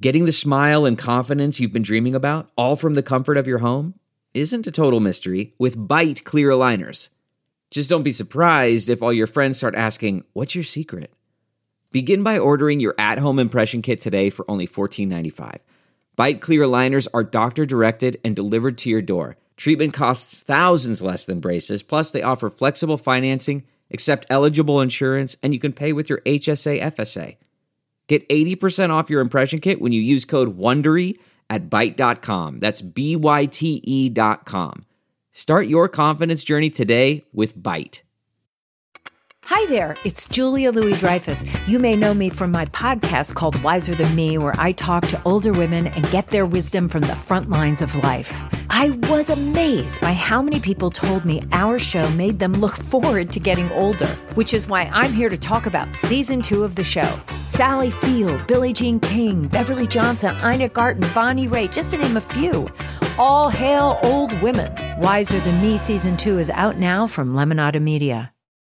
Getting the smile and confidence you've been dreaming about, all from the comfort of your home, isn't a total mystery with Byte clear aligners. Just don't be surprised if all your friends start asking, "What's your secret?" Begin by ordering your at-home impression kit today for only $14.95. Byte clear aligners are doctor-directed and delivered to your door. Treatment costs thousands less than braces, plus they offer flexible financing, accept eligible insurance, and you can pay with your HSA FSA. Get 80% off your impression kit when you use code WONDERY at Byte.com. That's BYTE.com. Start your confidence journey today with Byte. Hi there, it's Julia Louis-Dreyfus. You may know me from my podcast called Wiser Than Me, where I talk to older women and get their wisdom from the front lines of life. I was amazed by how many people told me our show made them look forward to getting older, which is why I'm here to talk about season 2 of the show. Sally Field, Billie Jean King, Beverly Johnson, Ina Garten, Bonnie Raitt, just to name a few. All hail old women. Wiser Than Me season 2 is out now from Lemonada Media.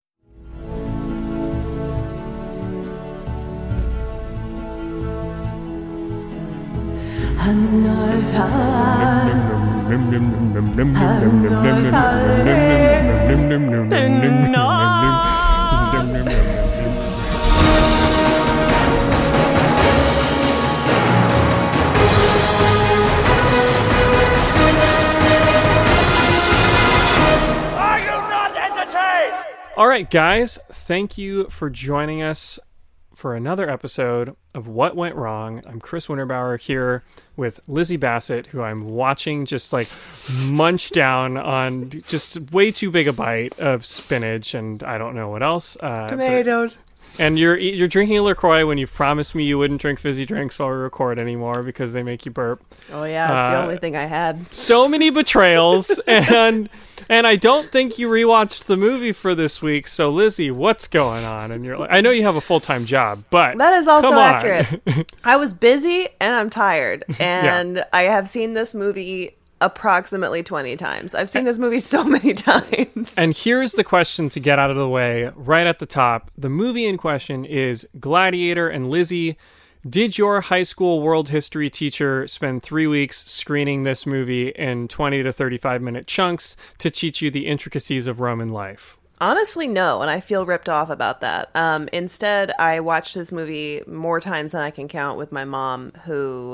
All right, guys, thank you for joining us for another episode of What Went Wrong. I'm Chris Winterbauer here with Lizzie Bassett, who I'm watching just like munch down on just way too big a bite of spinach and I don't know what else. Tomatoes. And you're drinking a LaCroix when you've promised me you wouldn't drink fizzy drinks while we record anymore because they make you burp. Oh yeah, it's the only thing I had. So many betrayals, and I don't think you rewatched the movie for this week. So Lizzie, what's going on? And you're like, I know you have a full-time job, but that is also come on. accurate. I was busy and I'm tired, and I have seen this movie approximately 20 times. I've seen this movie so many times. And here's the question to get out of the way right at the top. The movie in question is Gladiator. And Lizzie, did your high school world history teacher spend 3 weeks screening this movie in 20 to 35 minute chunks to teach you the intricacies of Roman life? Honestly, no, and I feel ripped off about that. Instead, I watched this movie more times than I can count with my mom, who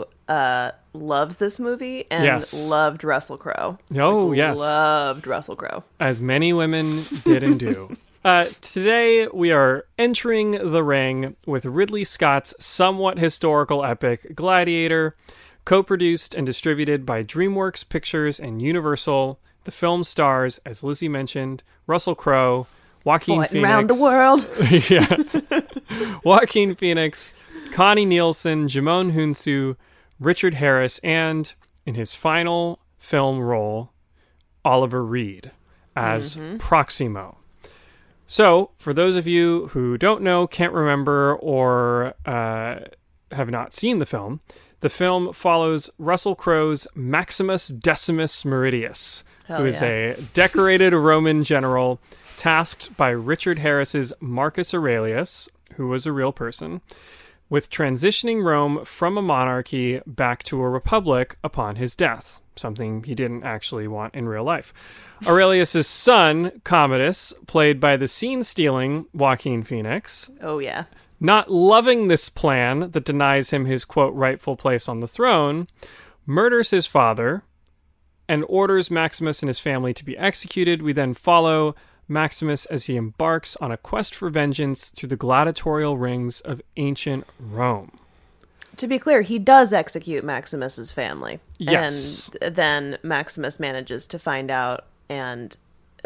loves this movie and loved Russell Crowe. Oh, yes. Loved Russell Crowe. As many women did and do. Today, we are entering the ring with Ridley Scott's somewhat historical epic Gladiator, co-produced and distributed by DreamWorks Pictures and Universal. The film stars, as Lizzie mentioned, Russell Crowe, Joaquin Phoenix. Around the world. Yeah. Joaquin Phoenix, Connie Nielsen, Jimon Hounsou, Richard Harris, and, in his final film role, Oliver Reed as Proximo. So, for those of you who don't know, can't remember, or have not seen the film follows Russell Crowe's Maximus Decimus Meridius, who is a decorated Roman general tasked by Richard Harris's Marcus Aurelius, who was a real person, with transitioning Rome from a monarchy back to a republic upon his death, something he didn't actually want in real life. Aurelius's son, Commodus, played by the scene-stealing Joaquin Phoenix. Oh, yeah. Not loving this plan that denies him his, quote, rightful place on the throne, murders his father, and orders Maximus and his family to be executed. We then follow Maximus as he embarks on a quest for vengeance through the gladiatorial rings of ancient Rome. To be clear, he does execute Maximus's family. Yes. And then Maximus manages to find out and,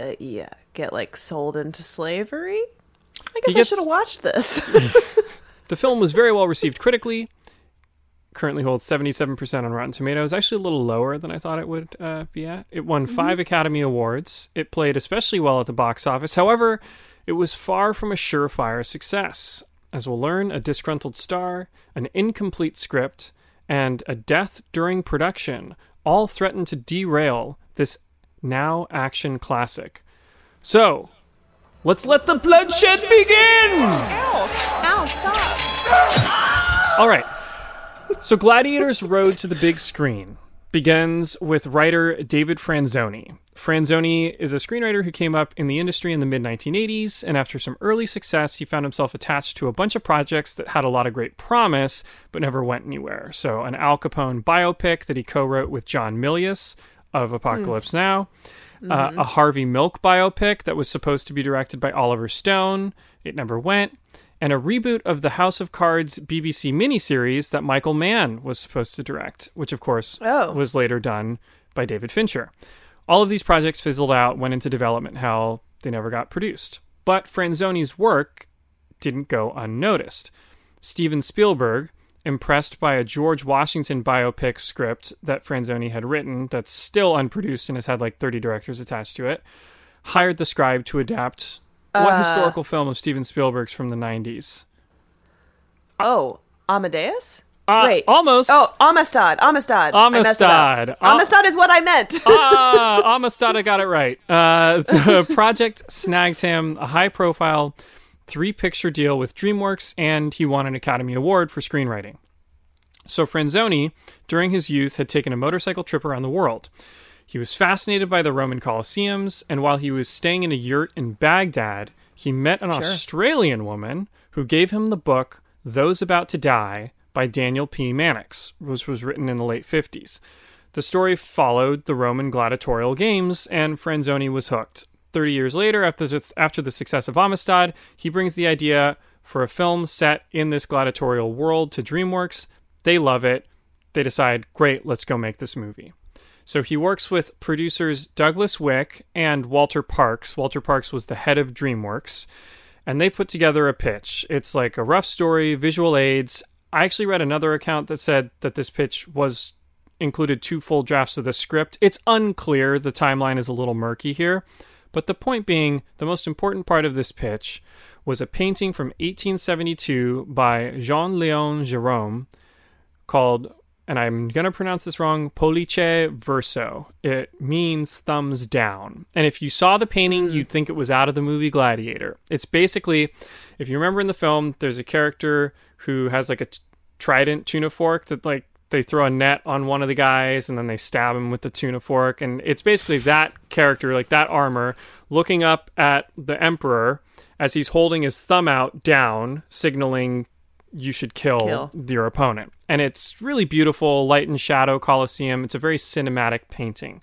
get, sold into slavery? I guess I should have watched this. The film was very well received critically. Currently holds 77% on Rotten Tomatoes, actually a little lower than I thought it would be at. It won 5 Academy Awards. It played especially well at the box office. However, it was far from a surefire success. As we'll learn, a disgruntled star, an incomplete script, and a death during production all threaten to derail this now action classic. So, let's let the bloodshed begin! Ow, stop! All right. So Gladiator's road to the big screen begins with writer David Franzoni. Franzoni is a screenwriter who came up in the industry in the mid-1980s, and after some early success, he found himself attached to a bunch of projects that had a lot of great promise, but never went anywhere. So an Al Capone biopic that he co-wrote with John Milius of Apocalypse Now, a Harvey Milk biopic that was supposed to be directed by Oliver Stone. It never went. And a reboot of the House of Cards BBC miniseries that Michael Mann was supposed to direct, which, of course, was later done by David Fincher. All of these projects fizzled out, went into development hell. They never got produced. But Franzoni's work didn't go unnoticed. Steven Spielberg, impressed by a George Washington biopic script that Franzoni had written that's still unproduced and has had like 30 directors attached to it, hired the scribe to adapt what historical film of Steven Spielberg's from the 90s? Amadeus? Wait. Almost. Oh, Amistad. Amistad is what I meant. Amistad, I got it right. The project snagged him a high-profile 3-picture deal with DreamWorks, and he won an Academy Award for screenwriting. So Franzoni, during his youth, had taken a motorcycle trip around the world. He was fascinated by the Roman Colosseums, and while he was staying in a yurt in Baghdad, he met an Australian woman who gave him the book Those About to Die by Daniel P. Mannix, which was written in the late 50s. The story followed the Roman gladiatorial games, and Franzoni was hooked. 30 years later, after the success of Amistad, he brings the idea for a film set in this gladiatorial world to DreamWorks. They love it. They decide, great, let's go make this movie. So he works with producers Douglas Wick and Walter Parks. Walter Parks was the head of DreamWorks, and they put together a pitch. It's like a rough story, visual aids. I actually read another account that said that this pitch included 2 full drafts of the script. It's unclear. The timeline is a little murky here. But the point being, the most important part of this pitch was a painting from 1872 by Jean-Léon Gérôme called, and I'm going to pronounce this wrong, Pollice Verso. It means thumbs down. And if you saw the painting, you'd think it was out of the movie Gladiator. It's basically, if you remember in the film, there's a character who has like a trident tuna fork that like they throw a net on one of the guys and then they stab him with the tuna fork. And it's basically that character, like that armor, looking up at the emperor as he's holding his thumb out down, signaling you should kill your opponent. And it's really beautiful, light and shadow Colosseum. It's a very cinematic painting.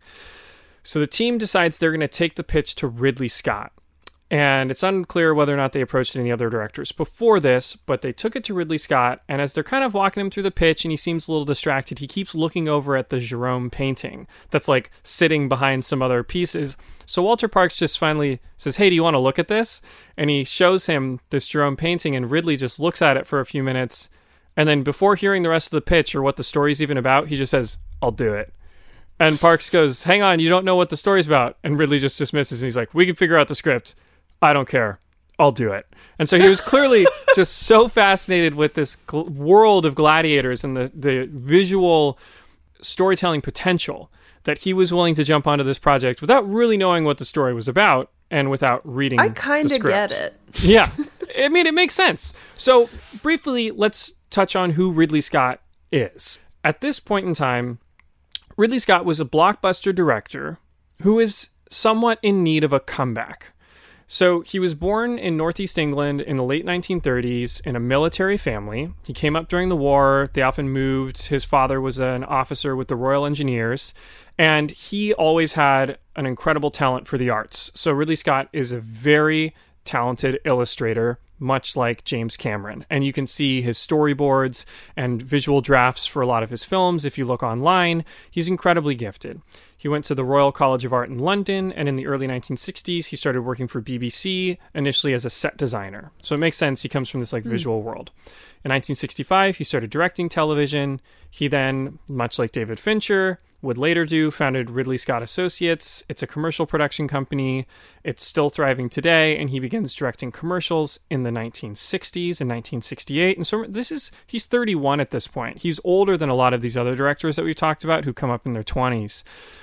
So the team decides they're going to take the pitch to Ridley Scott. And it's unclear whether or not they approached any other directors before this, but they took it to Ridley Scott. And as they're kind of walking him through the pitch and he seems a little distracted, he keeps looking over at the Gérôme painting that's like sitting behind some other pieces. So Walter Parks just finally says, hey, do you want to look at this? And he shows him this Gérôme painting, and Ridley just looks at it for a few minutes. And then before hearing the rest of the pitch or what the story's even about, he just says, I'll do it. And Parks goes, hang on, you don't know what the story's about. And Ridley just dismisses, and he's like, we can figure out the script. I don't care. I'll do it. And so he was clearly just so fascinated with this world of gladiators and the visual storytelling potential that he was willing to jump onto this project without really knowing what the story was about and without reading I kind of get it. Yeah. I mean, it makes sense. So briefly, let's touch on who Ridley Scott is. At this point in time, Ridley Scott was a blockbuster director who is somewhat in need of a comeback. So he was born in Northeast England in the late 1930s in a military family. He came up during the war. They often moved. His father was an officer with the Royal Engineers, and he always had an incredible talent for the arts. So Ridley Scott is a very talented illustrator, much like James Cameron. And you can see his storyboards and visual drafts for a lot of his films. If you look online, he's incredibly gifted. He went to the Royal College of Art in London, and in the early 1960s, he started working for BBC, initially as a set designer. So it makes sense. He comes from this visual world. In 1965, he started directing television. He then, much like David Fincher would later do, founded Ridley Scott Associates. It's a commercial production company. It's still thriving today, and he begins directing commercials in the 1960s and 1968. And so he's 31 at this point. He's older than a lot of these other directors that we've talked about who come up in their 20s.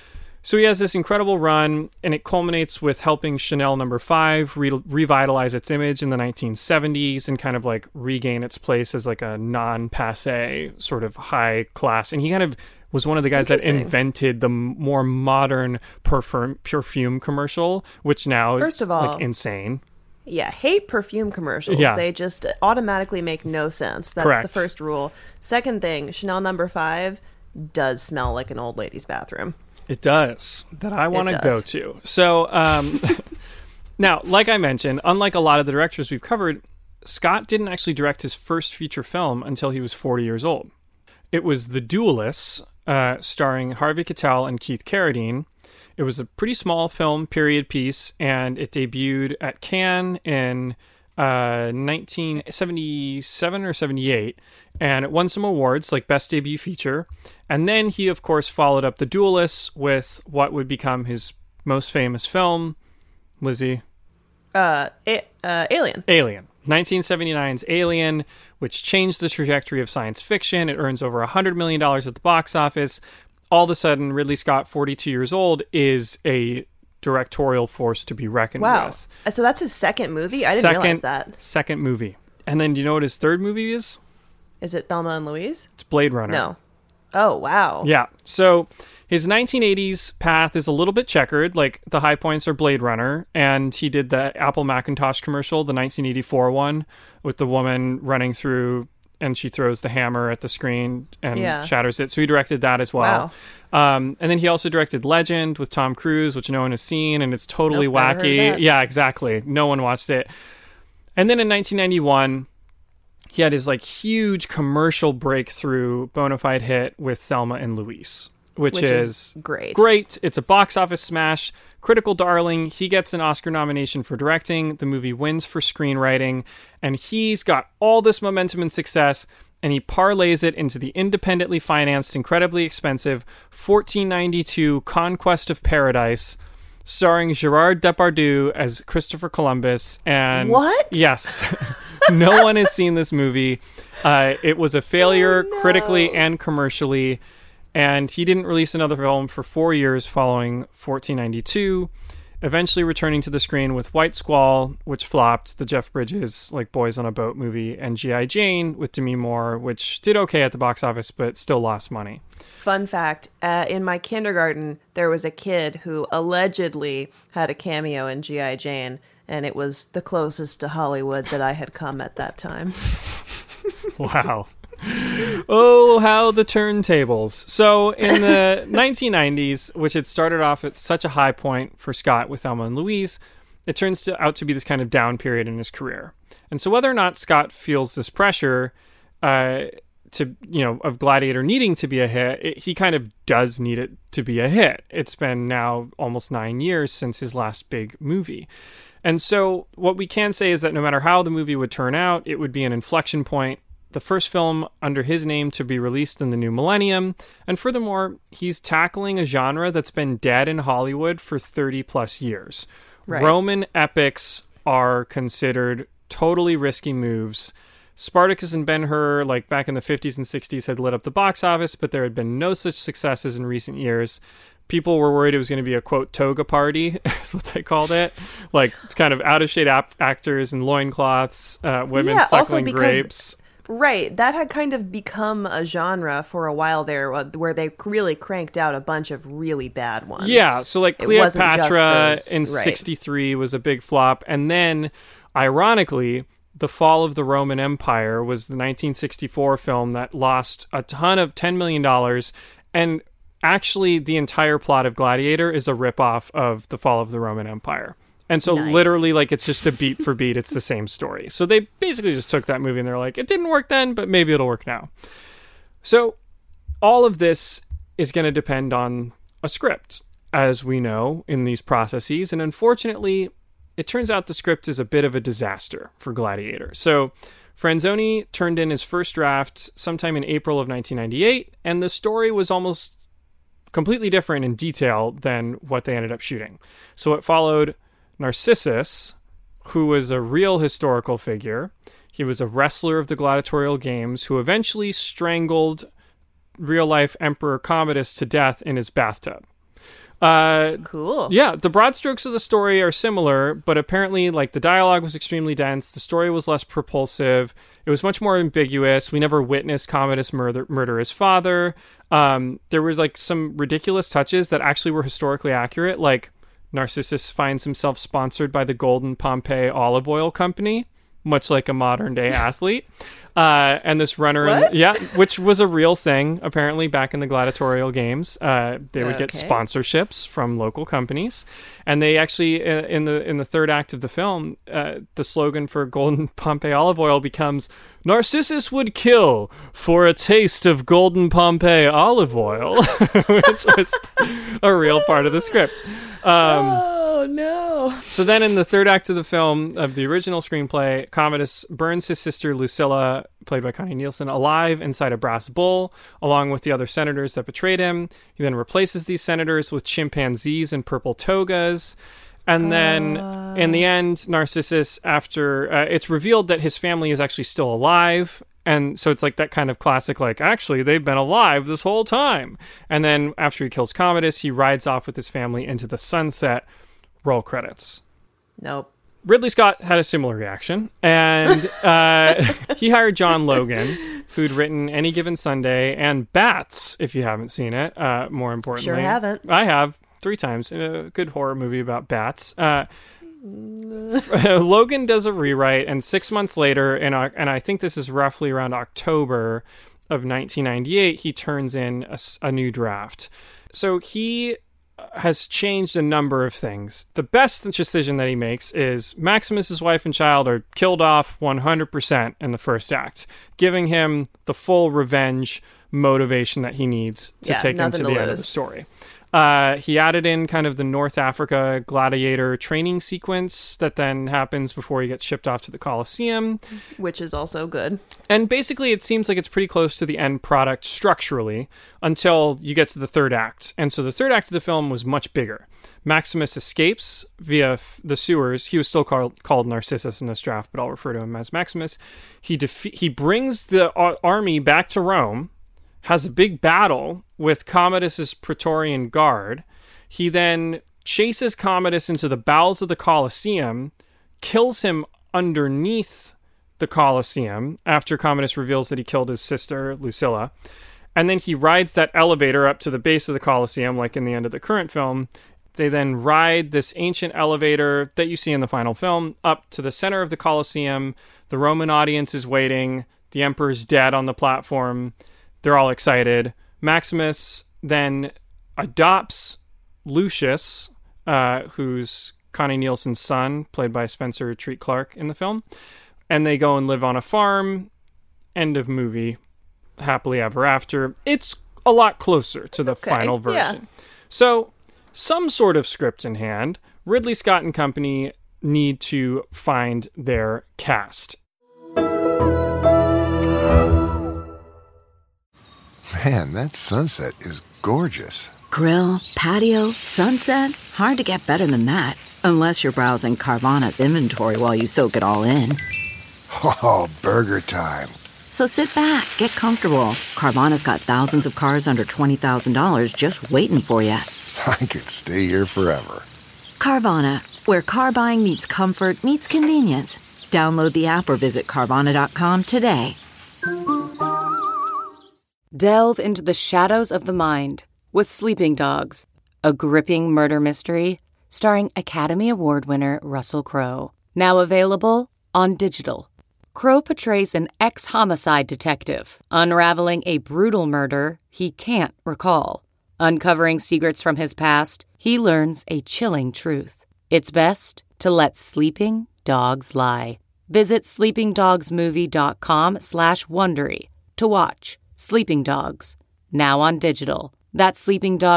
So he has this incredible run, and it culminates with helping Chanel No. 5 revitalize its image in the 1970s and kind of like regain its place as like a non-passé sort of high class. And he kind of was one of the guys that invented the more modern perfume commercial, which now first of all, like insane. Yeah, hate perfume commercials. Yeah. They just automatically make no sense. That's Correct. The first rule. Second thing, Chanel No. 5 does smell like an old lady's bathroom. It does. That I want to go to. So, now, like I mentioned, unlike a lot of the directors we've covered, Scott didn't actually direct his first feature film until he was 40 years old. It was The Duelists, starring Harvey Keitel and Keith Carradine. It was a pretty small film, period piece, and it debuted at Cannes in 1977 or 78, and it won some awards like Best Debut Feature. And then he, of course, followed up The Duelists with what would become his most famous film, Lizzie? Alien. Alien. 1979's Alien, which changed the trajectory of science fiction. It earns over $100 million at the box office. All of a sudden, Ridley Scott, 42 years old, is a directorial force to be reckoned with. So that's his second movie? I didn't realize that. Second movie. And then do you know what his third movie is? Is it Thelma and Louise? It's Blade Runner. No. Oh, wow. Yeah. So his 1980s path is a little bit checkered. Like, the high points are Blade Runner, and he did the Apple Macintosh commercial, the 1984 one, with the woman running through, and she throws the hammer at the screen and shatters it. So he directed that as well. Wow. And then he also directed Legend with Tom Cruise, which no one has seen, and it's totally Never heard of wacky. that. Yeah, exactly. No one watched it. And then in 1991... he had his like huge commercial breakthrough bona fide hit with Thelma and Louise, which is great. Great. It's a box office smash, critical darling. He gets an Oscar nomination for directing. The movie wins for screenwriting, and he's got all this momentum and success, and he parlays it into the independently financed, incredibly expensive 1492 Conquest of Paradise, starring Gerard Depardieu as Christopher Columbus. And what? Yes. No one has seen this movie. It was a failure critically and commercially, and he didn't release another film for 4 years following 1492, eventually returning to the screen with White Squall, which flopped, the Jeff Bridges like Boys on a Boat movie, and G.I. Jane with Demi Moore, which did okay at the box office but still lost money. Fun fact, in my kindergarten, there was a kid who allegedly had a cameo in G.I. Jane, and it was the closest to Hollywood that I had come at that time. Wow. Oh, how the turntables. So in the 1990s, which had started off at such a high point for Scott with Thelma and Louise, it turns out to be this kind of down period in his career. And so whether or not Scott feels this pressure of Gladiator needing to be a hit, he kind of does need it to be a hit. It's been now almost 9 years since his last big movie. And so what we can say is that no matter how the movie would turn out, it would be an inflection point, the first film under his name to be released in the new millennium. And furthermore, he's tackling a genre that's been dead in Hollywood for 30 plus years. Right. Roman epics are considered totally risky moves. Spartacus and Ben-Hur, like back in the 50s and 60s, had lit up the box office, but there had been no such successes in recent years. People were worried it was going to be a, quote, toga party, is what they called it. Like, kind of out-of-shape actors in loincloths, women suckling grapes. Right. That had kind of become a genre for a while there, where they really cranked out a bunch of really bad ones. Yeah, so like Cleopatra in 63 was a big flop. And then, ironically, The Fall of the Roman Empire was the 1964 film that lost a ton of $10 million. And actually, the entire plot of Gladiator is a ripoff of The Fall of the Roman Empire. And so literally, like, it's just a beat for beat. It's the same story. So they basically just took that movie and they're like, it didn't work then, but maybe it'll work now. So all of this is going to depend on a script, as we know in these processes. And unfortunately, it turns out the script is a bit of a disaster for Gladiator. So Franzoni turned in his first draft sometime in April of 1998, and the story was almost completely different in detail than what they ended up shooting. So it followed Narcissus, who was a real historical figure. He was a wrestler of the gladiatorial games who eventually strangled real-life Emperor Commodus to death in his bathtub. Cool. Yeah, the broad strokes of the story are similar, but apparently, like, the dialogue was extremely dense. The story was less propulsive. It was much more ambiguous. We never witnessed Commodus murder his father. There was, like, some ridiculous touches that actually were historically accurate. Like, Narcissus finds himself sponsored by the Golden Pompeii Olive Oil Company, much like a modern-day athlete. And this runner, which was a real thing, apparently, back in the gladiatorial games. They would get sponsorships from local companies. And they actually, in the third act of the film, the slogan for Golden Pompeii Olive Oil becomes, "Narcissus would kill for a taste of Golden Pompeii Olive Oil," which was a real part of the script. Oh, no. So then in the third act of the film, of the original screenplay, Commodus burns his sister Lucilla, played by Connie Nielsen, alive inside a brass bull, along with the other senators that betrayed him. He then replaces these senators with chimpanzees in purple togas. And then, in the end, Narcissus, after it's revealed that his family is actually still alive. And so it's like that kind of classic, like, actually, they've been alive this whole time. And then after he kills Commodus, he rides off with his family into the sunset. Roll credits. Nope. Ridley Scott had a similar reaction. And he hired John Logan, who'd written Any Given Sunday and Bats, if you haven't seen it, more importantly. Sure haven't. I have 3 times. A good horror movie about bats. Logan does a rewrite, and 6 months later, and I think this is roughly around October of 1998, he turns in a new draft. So he has changed a number of things. The best decision that he makes is Maximus's wife and child are killed off 100% in the first act, giving him the full revenge motivation that he needs to take him to the end of the story. He added in kind of the North Africa gladiator training sequence that then happens before he gets shipped off to the Colosseum. Which is also good. And basically it seems like it's pretty close to the end product structurally until you get to the third act. And so the third act of the film was much bigger. Maximus escapes via the sewers. He was still called Narcissus in this draft, but I'll refer to him as Maximus. He brings the army back to Rome, has a big battle with Commodus's Praetorian Guard. He then chases Commodus into the bowels of the Colosseum, kills him underneath the Colosseum after Commodus reveals that he killed his sister, Lucilla. And then he rides that elevator up to the base of the Colosseum, like in the end of the current film. They then ride this ancient elevator that you see in the final film up to the center of the Colosseum. The Roman audience is waiting. The emperor's dead on the platform. They're all excited. Maximus then adopts Lucius, who's Connie Nielsen's son, played by Spencer Treat Clark in the film. And they go and live on a farm. End of movie. Happily ever after. It's a lot closer to the final version. Yeah. So, some sort of script in hand. Ridley Scott and company need to find their cast. Man, that sunset is gorgeous. Grill, patio, sunset. Hard to get better than that. Unless you're browsing Carvana's inventory while you soak it all in. Oh, burger time. So sit back, get comfortable. Carvana's got thousands of cars under $20,000 just waiting for you. I could stay here forever. Carvana, where car buying meets comfort meets convenience. Download the app or visit Carvana.com today. Delve into the shadows of the mind with Sleeping Dogs, a gripping murder mystery starring Academy Award winner Russell Crowe. Now available on digital. Crowe portrays an ex-homicide detective unraveling a brutal murder he can't recall. Uncovering secrets from his past, he learns a chilling truth. It's best to let sleeping dogs lie. Visit sleepingdogsmovie.com/Wondery to watch Sleeping Dogs, now on digital. That's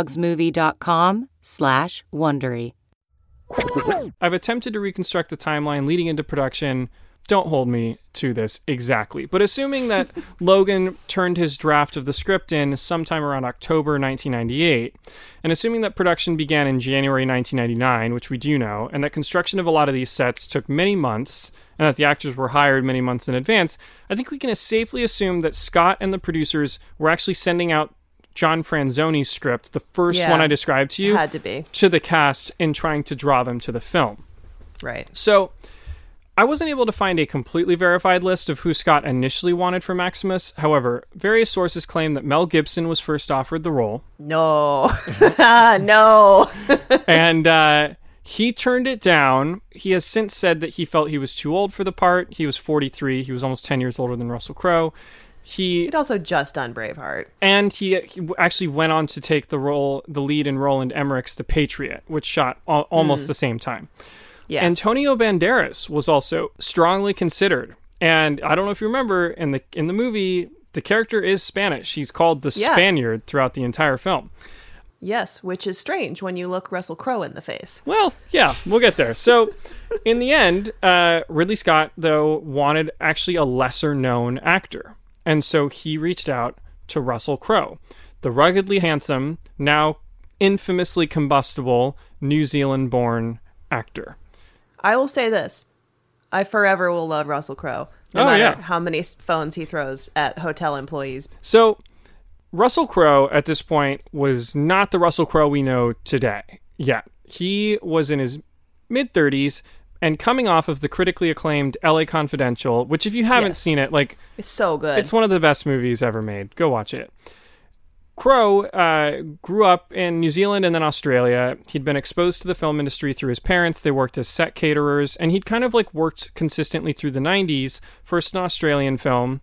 sleepingdogsmovie.com/Wondery. I've attempted to reconstruct the timeline leading into production. Don't hold me to this exactly. But assuming that Logan turned his draft of the script in sometime around October 1998, and assuming that production began in January 1999, which we do know, and that construction of a lot of these sets took many months, and that the actors were hired many months in advance, I think we can safely assume that Scott and the producers were actually sending out John Franzone's script, the first one I described to you, had to be, to the cast in trying to draw them to the film. Right. So I wasn't able to find a completely verified list of who Scott initially wanted for Maximus. However, various sources claim that Mel Gibson was first offered the role. No. No. And he turned it down. He has since said that he felt he was too old for the part. He was 43. He was almost 10 years older than Russell Crowe. He'd also just done Braveheart. And he actually went on to take the lead in Roland Emmerich's The Patriot, which shot almost the same time. Yeah. Antonio Banderas was also strongly considered. And I don't know if you remember, in the movie, the character is Spanish. He's called the Spaniard throughout the entire film. Yes, which is strange when you look Russell Crowe in the face. Well, yeah, we'll get there. So, in the end, Ridley Scott, though, wanted actually a lesser-known actor. And so he reached out to Russell Crowe, the ruggedly handsome, now infamously combustible, New Zealand-born actor. I will say this. I forever will love Russell Crowe, no matter how many phones he throws at hotel employees. So, Russell Crowe, at this point, was not the Russell Crowe we know today yet. He was in his mid-30s and coming off of the critically acclaimed LA Confidential, which if you haven't seen it, like... It's so good. It's one of the best movies ever made. Go watch it. Crowe grew up in New Zealand and then Australia. He'd been exposed to the film industry through his parents. They worked as set caterers, and he'd kind of like worked consistently through the 90s. First an Australian film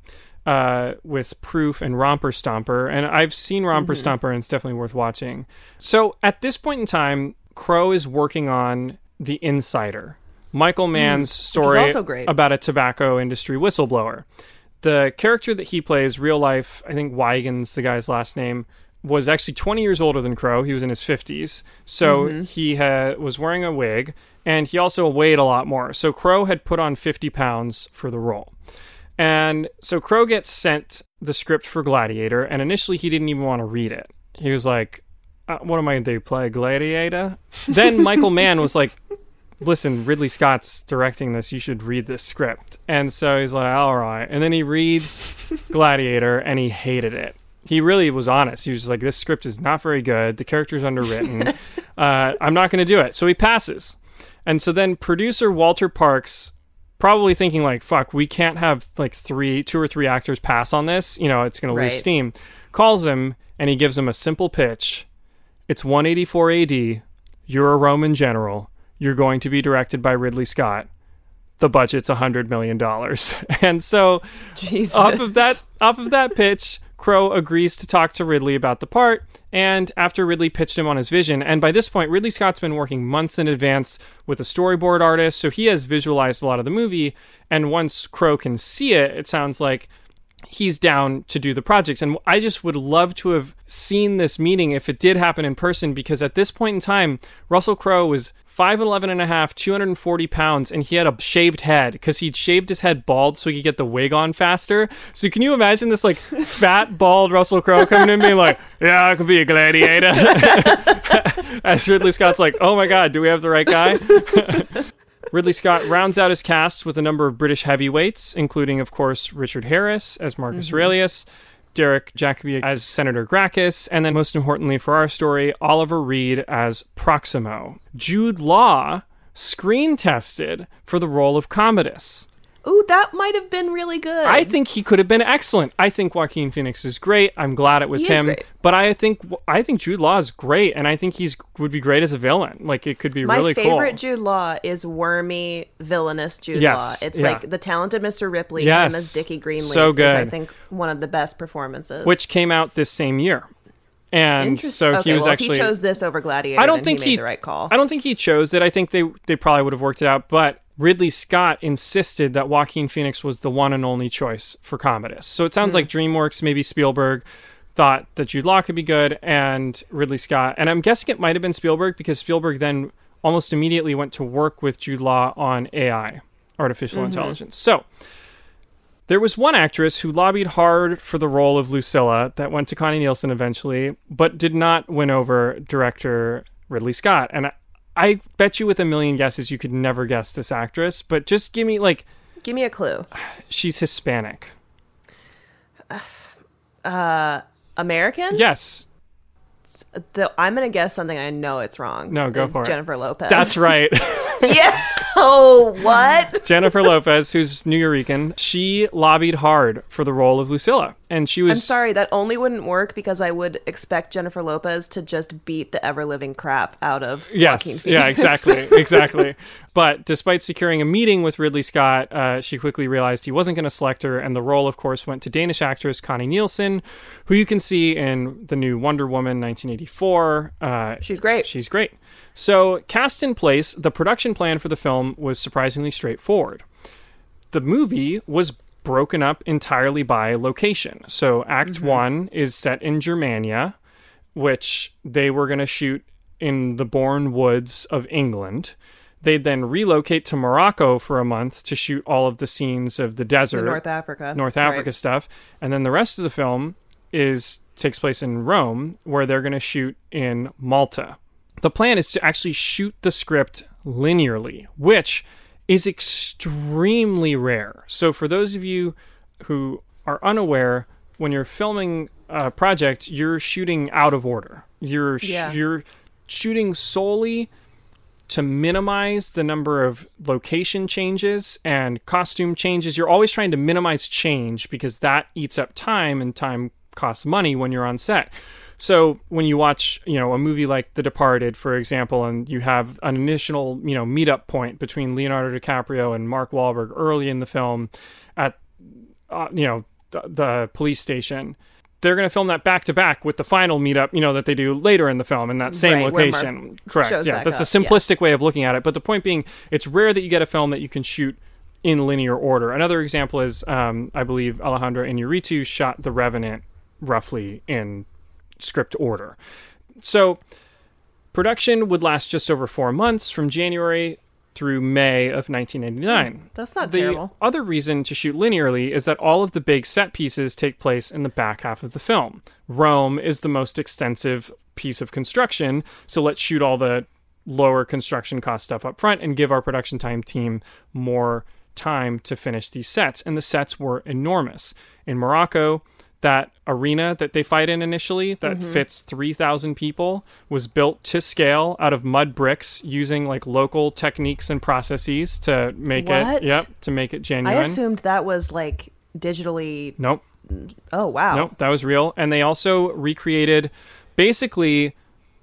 with Proof and Romper Stomper, and I've seen Romper Stomper, and it's definitely worth watching. So at this point in time, Crowe is working on The Insider, Michael Mann's story about a tobacco industry whistleblower. The character that he plays, real life, I think Huygens, the guy's last name, was actually 20 years older than Crowe. He was in his 50s. So he was wearing a wig, and he also weighed a lot more. So Crowe had put on 50 pounds for the role. And so Crowe gets sent the script for Gladiator, and initially he didn't even want to read it. He was like, what am I going to do, play Gladiator? Then Michael Mann was like, listen, Ridley Scott's directing this, you should read this script. And so he's like, all right. And then he reads Gladiator, and he hated it. He really was honest. He was just like, this script is not very good. The character's underwritten. I'm not going to do it. So he passes. And so then producer Walter Parks, probably thinking like, fuck, we can't have like 2 or 3 actors pass on this. You know, it's going to lose steam. Calls him, and he gives him a simple pitch. It's 184 AD. You're a Roman general. You're going to be directed by Ridley Scott. The budget's $100 million. And so off of that pitch, Crowe agrees to talk to Ridley about the part. And after Ridley pitched him on his vision, and by this point, Ridley Scott's been working months in advance with a storyboard artist, so he has visualized a lot of the movie. And once Crowe can see it, it sounds like he's down to do the project. And I just would love to have seen this meeting if it did happen in person, because at this point in time, Russell Crowe was 5'11 and a half, 240 pounds, and he had a shaved head because he'd shaved his head bald so he could get the wig on faster. So can you imagine this like fat, bald Russell Crowe coming in and being like, yeah, I could be a gladiator. As Ridley Scott's like, oh my God, do we have the right guy? Ridley Scott rounds out his cast with a number of British heavyweights, including, of course, Richard Harris as Marcus Aurelius, Derek Jacobi as Senator Gracchus, and then most importantly for our story, Oliver Reed as Proximo. Jude Law screen tested for the role of Commodus. Ooh, that might have been really good. I think he could have been excellent. I think Joaquin Phoenix is great. I'm glad it was him. But I think Jude Law is great, and I think would be great as a villain. Like, it could be really cool. My favorite Jude Law is wormy, villainous Jude Law. It's like The Talented Mr. Ripley, him as Dickie Greenleaf. So good. Is, I think, one of the best performances. Which came out this same year. And so he was actually... if he chose this over Gladiator, then he made the right call. I don't think he chose it. I think they probably would have worked it out, but Ridley Scott insisted that Joaquin Phoenix was the one and only choice for Commodus. So it sounds like DreamWorks, maybe Spielberg, thought that Jude Law could be good, and Ridley Scott. And I'm guessing it might have been Spielberg, because Spielberg then almost immediately went to work with Jude Law on AI, artificial intelligence. So there was one actress who lobbied hard for the role of Lucilla that went to Connie Nielsen eventually, but did not win over director Ridley Scott. And I bet you with a million guesses you could never guess this actress, but just give me a clue. She's Hispanic. American? Yes. I'm going to guess something I know it's wrong. No, go for it. Jennifer Lopez. That's right. Yeah. Oh, what? Jennifer Lopez, who's Nuyorican, she lobbied hard for the role of Lucilla. And she was... I'm sorry, that only wouldn't work because I would expect Jennifer Lopez to just beat the ever-living crap out of Joaquin Phoenix. Yeah, exactly. But despite securing a meeting with Ridley Scott, she quickly realized he wasn't going to select her, and the role, of course, went to Danish actress Connie Nielsen, who you can see in the new Wonder Woman 1984. She's great. She's great. So, cast in place, the production plan for the film was surprisingly straightforward. The movie was broken up entirely by location. So, Act 1 is set in Germania, which they were going to shoot in the Bourne Woods of England. They'd then relocate to Morocco for a month to shoot all of the scenes of the desert. North Africa right. Stuff. And then the rest of the film takes place in Rome, where they're going to shoot in Malta. The plan is to actually shoot the script linearly, which is extremely rare. So for those of you who are unaware, when you're filming a project, you're shooting out of order. You're shooting solely to minimize the number of location changes and costume changes. You're always trying to minimize change because that eats up time, and time costs money when you're on set. So when you watch, a movie like The Departed, for example, and you have an initial, meetup point between Leonardo DiCaprio and Mark Wahlberg early in the film at, the police station, they're going to film that back to back with the final meetup, that they do later in the film in that same location. Correct. Yeah, that's a simplistic way of looking at it. But the point being, it's rare that you get a film that you can shoot in linear order. Another example is, I believe, Alejandro Iñárritu shot The Revenant roughly in script order. So production would last just over 4 months, from January through May of 1989. That's not terrible. The other reason to shoot linearly is that all of the big set pieces take place in the back half of the film. Rome is the most extensive piece of construction, so let's shoot all the lower construction cost stuff up front and give our production team more time to finish these sets. And the sets were enormous. In Morocco, that arena that they fight in initially that fits 3,000 people was built to scale out of mud bricks using local techniques and processes to make it genuine. I assumed that was digitally. Nope. Oh, wow. Nope, that was real. And they also recreated basically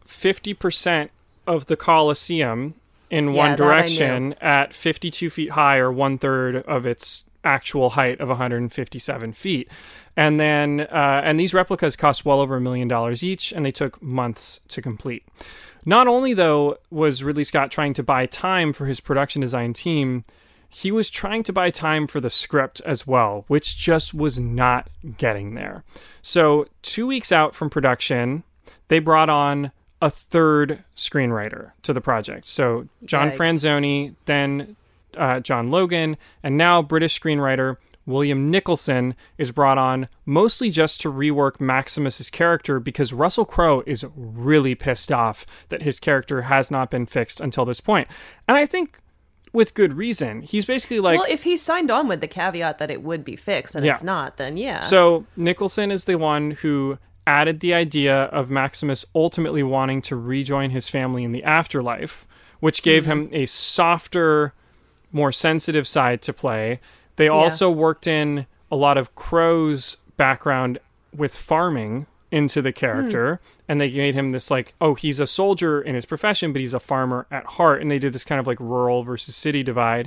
50% of the Colosseum in one direction at 52 feet high, or 1/3 of its actual height of 157 feet. And then, and these replicas cost well over $1 million each, and they took months to complete. Not only, though, was Ridley Scott trying to buy time for his production design team, he was trying to buy time for the script as well, which just was not getting there. So 2 weeks out from production, they brought on a third screenwriter to the project. So John Franzoni, then John Logan, and now British screenwriter William Nicholson is brought on mostly just to rework Maximus's character, because Russell Crowe is really pissed off that his character has not been fixed until this point. And I think with good reason. He's basically well, if he signed on with the caveat that it would be fixed and it's not, then So Nicholson is the one who added the idea of Maximus ultimately wanting to rejoin his family in the afterlife, which gave him a softer, more sensitive side to play. They also worked in a lot of Crowe's background with farming into the character, and they made him this he's a soldier in his profession, but he's a farmer at heart, and they did this kind of rural versus city divide.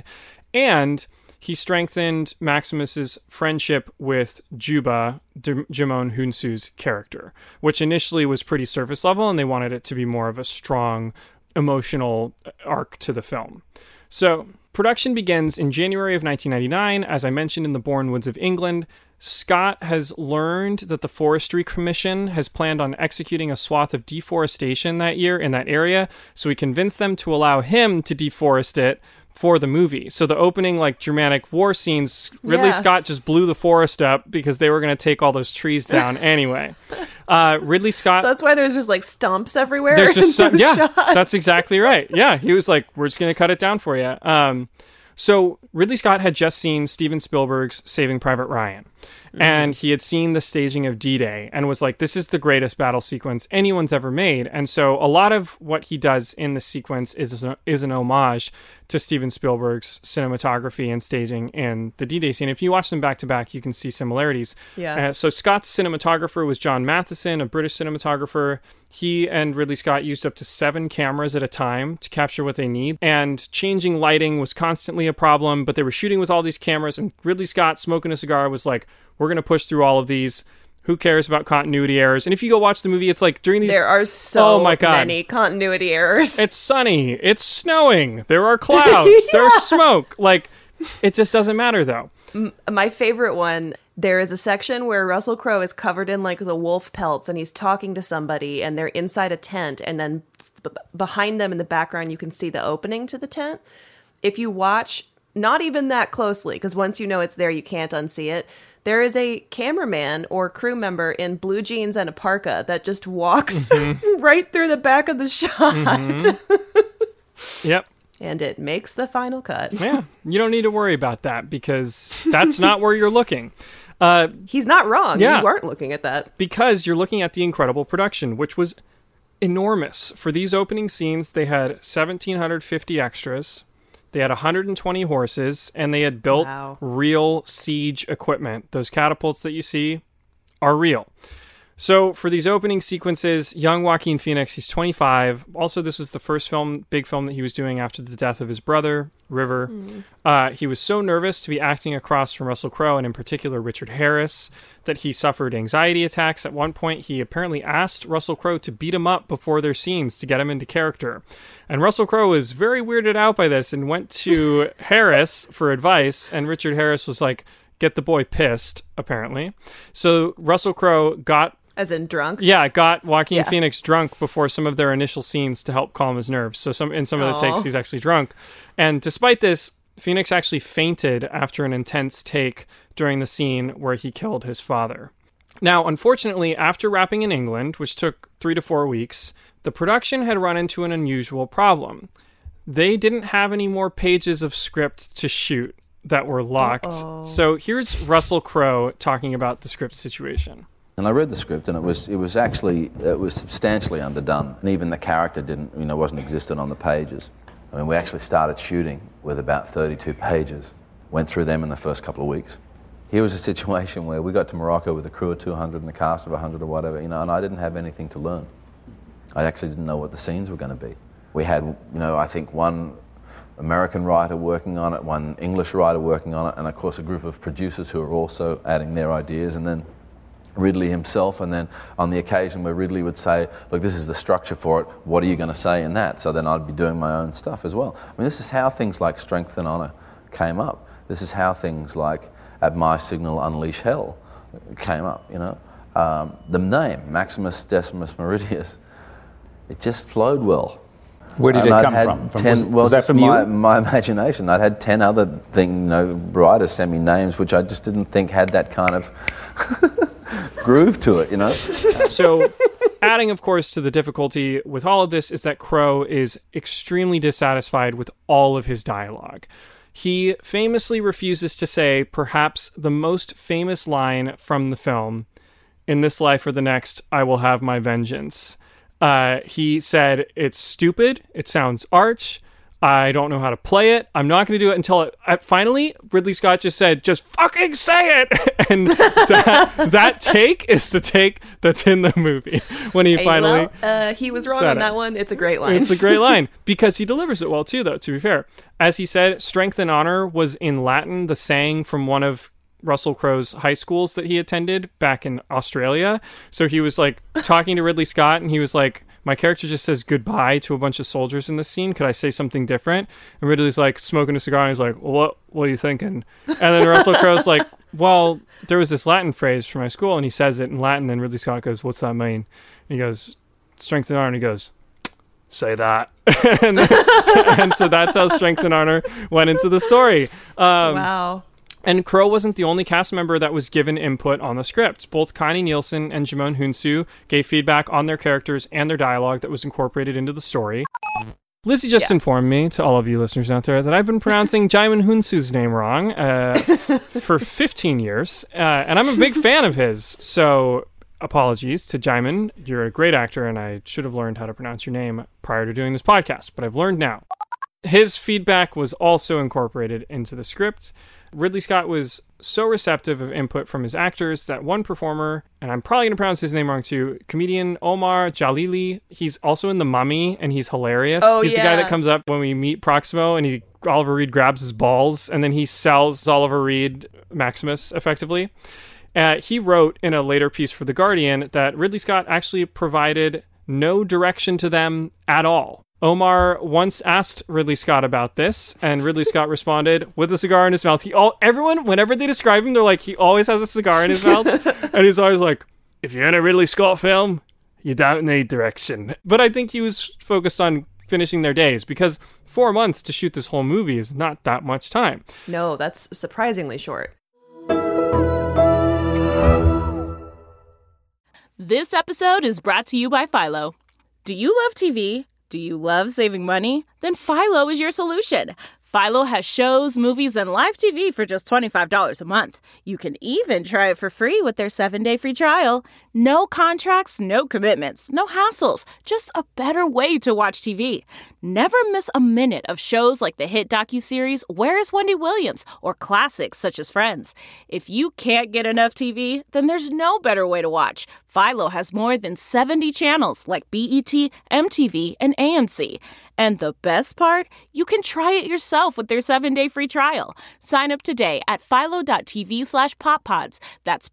And he strengthened Maximus's friendship with Juba, Djimon Hounsou's character, which initially was pretty surface level, and they wanted it to be more of a strong emotional arc to the film. So production begins in January of 1999, as I mentioned, in the Bourne Woods of England. Scott has learned that the Forestry Commission has planned on executing a swath of deforestation that year in that area, so he convinced them to allow him to deforest it for the movie. So the opening Germanic war scenes, Ridley Scott just blew the forest up because they were going to take all those trees down anyway. Ridley Scott... So that's why there's just stumps everywhere. There's just that's exactly right. Yeah, he was like, we're just going to cut it down for you. So Ridley Scott had just seen Steven Spielberg's Saving Private Ryan. And he had seen the staging of D-Day and was like, this is the greatest battle sequence anyone's ever made. And so a lot of what he does in the sequence is an homage to Steven Spielberg's cinematography and staging in the D-Day scene. If you watch them back to back, you can see similarities. Yeah. So Scott's cinematographer was John Matheson, a British cinematographer. He and Ridley Scott used up to 7 cameras at a time to capture what they need. And changing lighting was constantly a problem, but they were shooting with all these cameras, and Ridley Scott, smoking a cigar, was like, we're going to push through all of these. Who cares about continuity errors? And if you go watch the movie, it's like during these... There are so many continuity errors. It's sunny. It's snowing. There are clouds. Yeah. There's smoke. Like, it just doesn't matter, though. My favorite one, there is a section where Russell Crowe is covered in, like, the wolf pelts, and he's talking to somebody, and they're inside a tent, and then behind them in the background, you can see the opening to the tent. If you watch, not even that closely, because once you know it's there, you can't unsee it, there is a cameraman or crew member in blue jeans and a parka that just walks right through the back of the shot. Yep. And it makes the final cut. Yeah, you don't need to worry about that because that's not where you're looking. He's not wrong. Yeah. You weren't looking at that. Because you're looking at the incredible production, which was enormous. For these opening scenes, they had 1,750 extras. They had 120 horses, and they had built real siege equipment. Those catapults that you see are real. So for these opening sequences, young Joaquin Phoenix, he's 25. Also, this was the first big film that he was doing after the death of his brother, River. He was so nervous to be acting across from Russell Crowe, and in particular Richard Harris, that he suffered anxiety attacks. At one point, he apparently asked Russell Crowe to beat him up before their scenes to get him into character. And Russell Crowe was very weirded out by this and went to Harris for advice, and Richard Harris was like, get the boy pissed, apparently. So Russell Crowe got... As in drunk? Yeah, got Joaquin Phoenix drunk before some of their initial scenes to help calm his nerves. So in some of the takes, he's actually drunk. And despite this, Phoenix actually fainted after an intense take during the scene where he killed his father. Now, unfortunately, after wrapping in England, which took 3 to 4 weeks, the production had run into an unusual problem. They didn't have any more pages of script to shoot that were locked. So here's Russell Crowe talking about the script situation. And I read the script, and it was substantially underdone, and even the character wasn't existent on the pages. I mean, we actually started shooting with about 32 pages, went through them in the first couple of weeks. Here was a situation where we got to Morocco with a crew of 200 and a cast of 100 or whatever, and I didn't have anything to learn. I actually didn't know what the scenes were going to be. We had, I think one American writer working on it, one English writer working on it, and of course a group of producers who were also adding their ideas, and then Ridley himself, and then on the occasion where Ridley would say, look, this is the structure for it, what are you going to say in that? So then I'd be doing my own stuff as well. I mean, this is how things like Strength and Honor came up. This is how things like At My Signal, Unleash Hell came up, The name, Maximus Decimus Meridius, it just flowed well. Where did it come from? Was that from my imagination. I'd had 10 other writers send me names which I just didn't think had that kind of groove to it, So, adding, of course, to the difficulty with all of this is that Crowe is extremely dissatisfied with all of his dialogue. He famously refuses to say perhaps the most famous line from the film, "In this life or the next, I will have my vengeance." He said, it's stupid, it sounds arch, I don't know how to play it, I'm not going to do it until finally Ridley Scott just said, just fucking say it. And that take is the take that's in the movie when he finally he was wrong on that one. It's a great line. It's a great line because he delivers it well too, though, to be fair. As he said, Strength and Honor was in Latin, the saying from one of Russell Crowe's high schools that he attended back in Australia. So he was like talking to Ridley Scott, and he was like, my character just says goodbye to a bunch of soldiers in this scene. Could I say something different? And Ridley's like smoking a cigar, and he's like, well, what are you thinking? And then Russell Crowe's like, well, there was this Latin phrase from my school, and he says it in Latin, and Ridley Scott goes, what's that mean? And he goes, Strength and Honor, and he goes, say that. and so that's how Strength and Honor went into the story. Wow. And Crowe wasn't the only cast member that was given input on the script. Both Connie Nielsen and Jimon Hounsou gave feedback on their characters and their dialogue that was incorporated into the story. Lizzie just informed me, to all of you listeners out there, that I've been pronouncing Djimon Hounsou's name wrong for 15 years, and I'm a big fan of his, so apologies to Djimon. You're a great actor, and I should have learned how to pronounce your name prior to doing this podcast, but I've learned now. His feedback was also incorporated into the script. Ridley Scott was so receptive of input from his actors that one performer, and I'm probably going to pronounce his name wrong too, comedian Omar Jalili, he's also in The Mummy, and he's hilarious. He's the guy that comes up when we meet Proximo, and Oliver Reed grabs his balls, and then he sells Oliver Reed Maximus, effectively. He wrote in a later piece for The Guardian that Ridley Scott actually provided no direction to them at all. Omar once asked Ridley Scott about this, and Ridley Scott responded with a cigar in his mouth. Everyone, whenever they describe him, they're like, he always has a cigar in his mouth, and he's always like, if you're in a Ridley Scott film, you don't need direction. But I think he was focused on finishing their days, because 4 months to shoot this whole movie is not that much time. No, that's surprisingly short. This episode is brought to you by Philo. Do you love TV? Do you love saving money? Then Philo is your solution. Philo has shows, movies, and live TV for just $25 a month. You can even try it for free with their 7-day free trial. No contracts, no commitments, no hassles. Just a better way to watch TV. Never miss a minute of shows like the hit docuseries Where is Wendy Williams? Or classics such as Friends. If you can't get enough TV, then there's no better way to watch. Philo has more than 70 channels like BET, MTV, and AMC. And the best part? You can try it yourself with their 7-day free trial. Sign up today at philo.tv/poppods. That's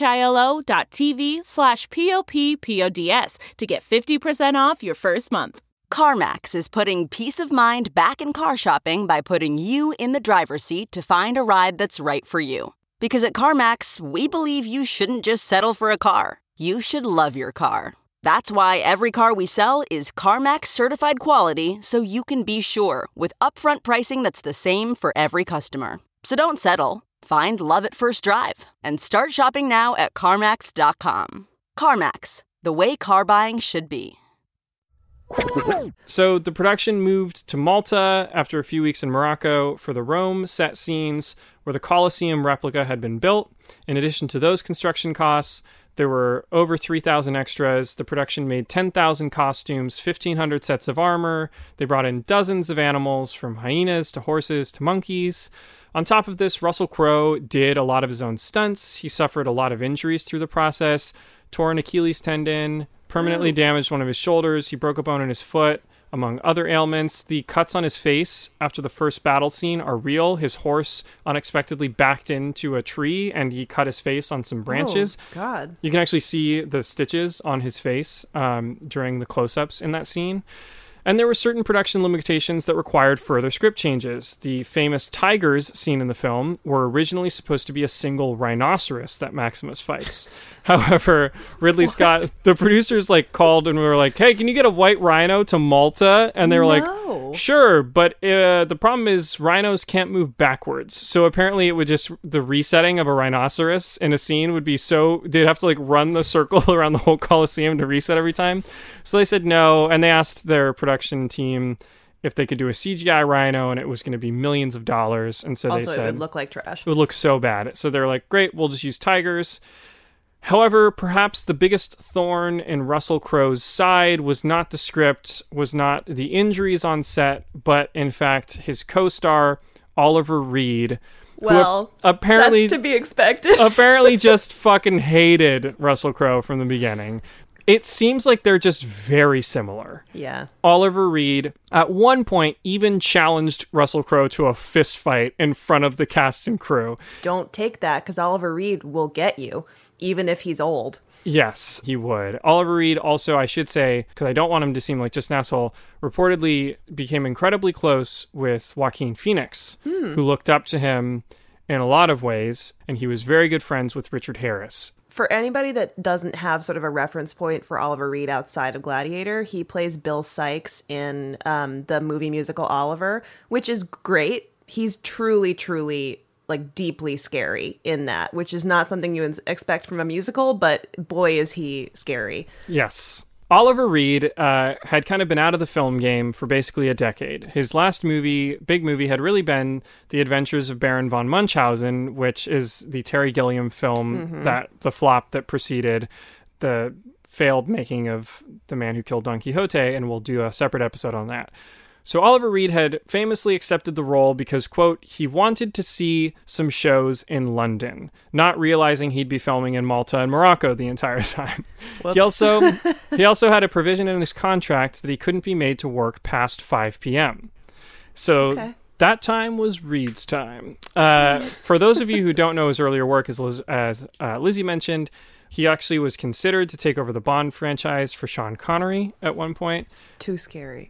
philo.tv/POPPODS to get 50% off your first month. CarMax is putting peace of mind back in car shopping by putting you in the driver's seat to find a ride that's right for you. Because at CarMax, we believe you shouldn't just settle for a car. You should love your car. That's why every car we sell is CarMax certified quality, so you can be sure with upfront pricing that's the same for every customer. So don't settle. Find love at first drive and start shopping now at CarMax.com. CarMax, the way car buying should be. So the production moved to Malta after a few weeks in Morocco for the Rome set scenes where the Colosseum replica had been built. In addition to those construction costs, there were over 3,000 extras. The production made 10,000 costumes, 1,500 sets of armor. They brought in dozens of animals, from hyenas to horses to monkeys. On top of this, Russell Crowe did a lot of his own stunts. He suffered a lot of injuries through the process, tore an Achilles tendon, permanently damaged one of his shoulders. He broke a bone in his foot, among other ailments. The cuts on his face after the first battle scene are real. His horse unexpectedly backed into a tree and he cut his face on some branches. Oh, God. You can actually see the stitches on his face during the close-ups in that scene. And there were certain production limitations that required further script changes. The famous tigers seen in the film were originally supposed to be a single rhinoceros that Maximus fights. However, Ridley Scott, the producers called and we were like, hey, can you get a white rhino to Malta? And they were like, sure, but the problem is rhinos can't move backwards. So apparently it would just, the resetting of a rhinoceros in a scene would be so, they'd have to run the circle around the whole Colosseum to reset every time. So they said no, and they asked their production team if they could do a CGI rhino, and it was going to be millions of dollars. And so also, they said it would look like trash. It would look so bad. So they're like, great, we'll just use tigers. However, perhaps the biggest thorn in Russell Crowe's side was not the script, was not the injuries on set, but in fact his co-star Oliver Reed. Well, apparently that's to be expected. Apparently just fucking hated Russell Crowe from the beginning. It seems like they're just very similar. Yeah. Oliver Reed, at one point, even challenged Russell Crowe to a fist fight in front of the cast and crew. Don't take that, because Oliver Reed will get you, even if he's old. Yes, he would. Oliver Reed also, I should say, because I don't want him to seem like just an asshole, reportedly became incredibly close with Joaquin Phoenix, who looked up to him in a lot of ways, and he was very good friends with Richard Harris. For anybody that doesn't have sort of a reference point for Oliver Reed outside of Gladiator, he plays Bill Sikes in the movie musical Oliver, which is great. He's truly, truly deeply scary in that, which is not something you expect from a musical, but boy, is he scary. Yes. Oliver Reed had kind of been out of the film game for basically a decade. His last big movie, had really been The Adventures of Baron von Munchausen, which is the Terry Gilliam film, the flop that preceded the failed making of The Man Who Killed Don Quixote, and we'll do a separate episode on that. So Oliver Reed had famously accepted the role because, quote, he wanted to see some shows in London, not realizing he'd be filming in Malta and Morocco the entire time. He also had a provision in his contract that he couldn't be made to work past 5 p.m. So that time was Reed's time. For those of you who don't know his earlier work, as Lizzie mentioned, he actually was considered to take over the Bond franchise for Sean Connery at one point. It's too scary.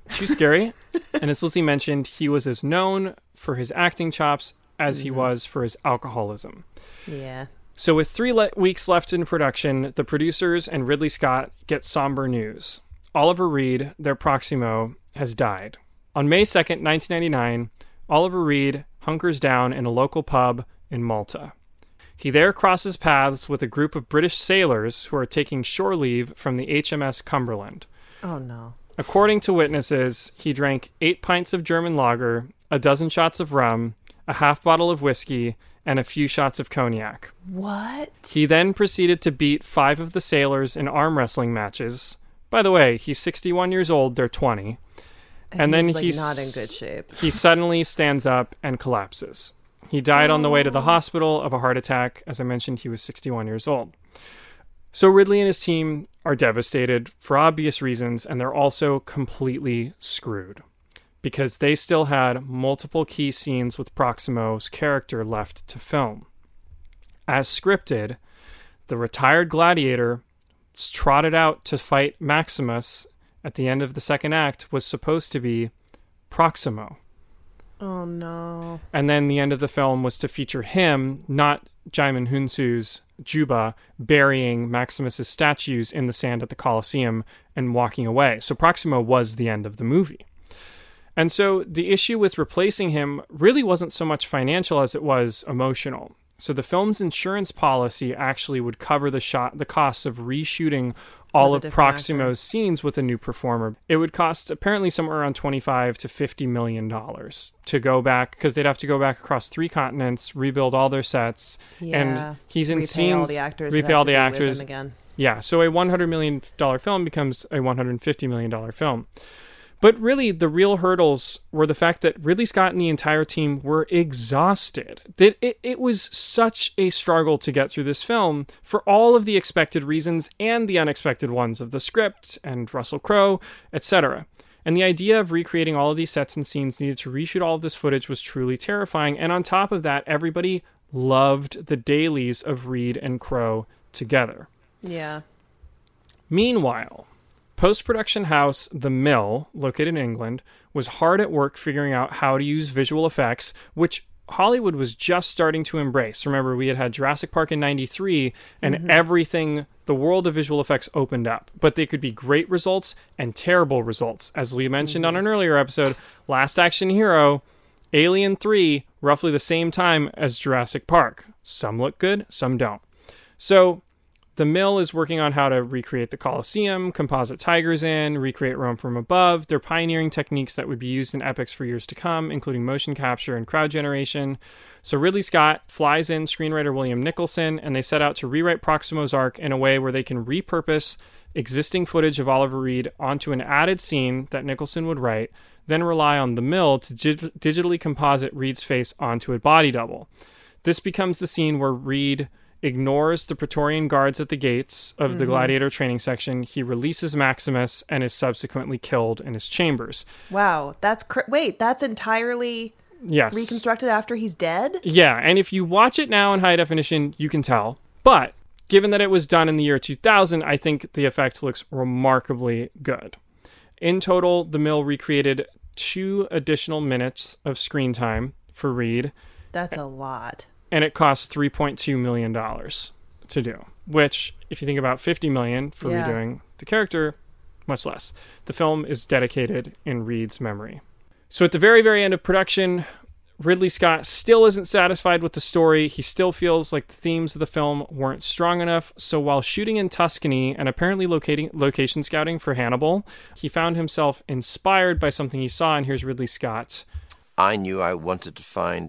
And as Lizzie mentioned, he was as known for his acting chops as he was for his alcoholism. Yeah. So with 3 weeks left in production, the producers and Ridley Scott get somber news. Oliver Reed, their Proximo, has died. On May 2nd, 1999, Oliver Reed hunkers down in a local pub in Malta. He there crosses paths with a group of British sailors who are taking shore leave from the HMS Cumberland. Oh, no. According to witnesses, he drank 8 pints of German lager, a dozen shots of rum, a half bottle of whiskey, and a few shots of cognac. What? He then proceeded to beat 5 of the sailors in arm wrestling matches. By the way, he's 61 years old, they're 20. And then he's not in good shape. He suddenly stands up and collapses. He died on the way to the hospital of a heart attack. As I mentioned, he was 61 years old. So Ridley and his team are devastated for obvious reasons, and they're also completely screwed because they still had multiple key scenes with Proximo's character left to film. As scripted, the retired gladiator trotted out to fight Maximus at the end of the second act was supposed to be Proximo. Oh, no. And then the end of the film was to feature him, not Djimon Hounsou's Juba, burying Maximus's statues in the sand at the Colosseum and walking away. So Proximo was the end of the movie. And so the issue with replacing him really wasn't so much financial as it was emotional. So the film's insurance policy actually would cover the costs of reshooting all of Proximo's scenes with a new performer. It would cost apparently somewhere around $25 to $50 million to go back, because they'd have to go back across 3 continents, rebuild all their sets, and he's in scenes, repay all the actors again. Yeah, so a $100 million film becomes a $150 million film. But really, the real hurdles were the fact that Ridley Scott and the entire team were exhausted. It was such a struggle to get through this film for all of the expected reasons and the unexpected ones of the script and Russell Crowe, etc. And the idea of recreating all of these sets and scenes needed to reshoot all of this footage was truly terrifying. And on top of that, everybody loved the dailies of Reed and Crowe together. Yeah. Meanwhile, post-production house The Mill, located in England, was hard at work figuring out how to use visual effects, which Hollywood was just starting to embrace. Remember, we had Jurassic Park in 93, and everything, the world of visual effects opened up. But they could be great results and terrible results. As we mentioned on an earlier episode, Last Action Hero, Alien 3, roughly the same time as Jurassic Park. Some look good, some don't. So The Mill is working on how to recreate the Colosseum, composite tigers in, recreate Rome from above. They're pioneering techniques that would be used in epics for years to come, including motion capture and crowd generation. So Ridley Scott flies in screenwriter William Nicholson, and they set out to rewrite Proximo's arc in a way where they can repurpose existing footage of Oliver Reed onto an added scene that Nicholson would write, then rely on The Mill to digitally composite Reed's face onto a body double. This becomes the scene where Reed ignores the Praetorian guards at the gates of the gladiator training section. He releases Maximus and is subsequently killed in his chambers. Wow, that's that's entirely reconstructed after he's dead? Yeah, and if you watch it now in high definition, you can tell. But given that it was done in the year 2000, I think the effect looks remarkably good. In total, The Mill recreated 2 additional minutes of screen time for Reed. That's a lot. And it costs $3.2 million to do, which, if you think about $50 million for redoing the character, much less. The film is dedicated in Reed's memory. So at the very, very end of production, Ridley Scott still isn't satisfied with the story. He still feels like the themes of the film weren't strong enough. So while shooting in Tuscany and apparently location scouting for Hannibal, he found himself inspired by something he saw. And here's Ridley Scott. I knew I wanted to find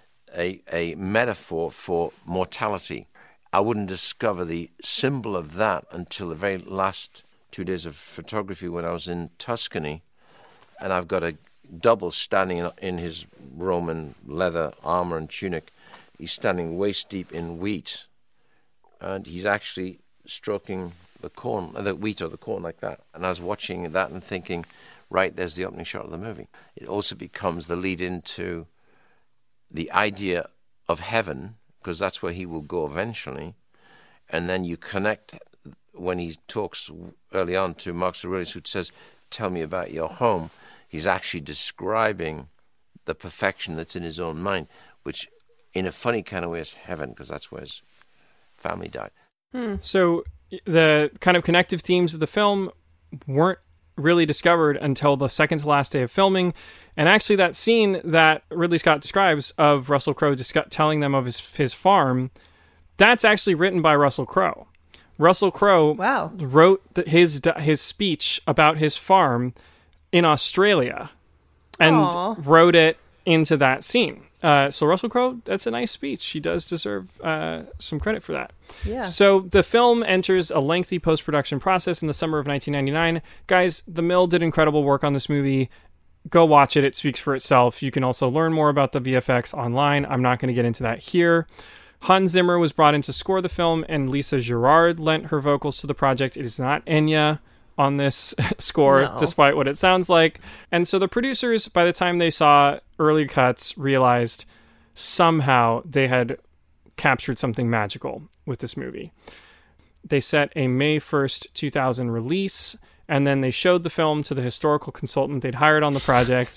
a metaphor for mortality. I wouldn't discover the symbol of that until the very last 2 days of photography when I was in Tuscany. And I've got a double standing in his Roman leather armor and tunic. He's standing waist deep in wheat, and he's actually stroking the corn, the wheat or the corn like that. And I was watching that and thinking, right, there's the opening shot of the movie. It also becomes the lead into the idea of heaven, because that's where he will go eventually. And then you connect when he talks early on to Marcus Aurelius, who says, tell me about your home. He's actually describing the perfection that's in his own mind, which in a funny kind of way is heaven, because that's where his family died. So the kind of connective themes of the film weren't really discovered until the second to last day of filming. And actually that scene that Ridley Scott describes of Russell Crowe telling them of his farm, that's actually written by Russell Crowe. Russell Crowe wrote his speech about his farm in Australia and wrote it into that scene. So Russell Crowe, that's a nice speech. He does deserve some credit for that. Yeah. So the film enters a lengthy post-production process in the summer of 1999. Guys, The Mill did incredible work on this movie. Go watch it. It speaks for itself. You can also learn more about the VFX online. I'm not going to get into that here. Hans Zimmer was brought in to score the film, and Lisa Gerrard lent her vocals to the project. It is not Enya on this score, despite what it sounds like. And so the producers, by the time they saw early cuts, realized somehow they had captured something magical with this movie. They set a May 1st, 2000 release, and then they showed the film to the historical consultant they'd hired on the project.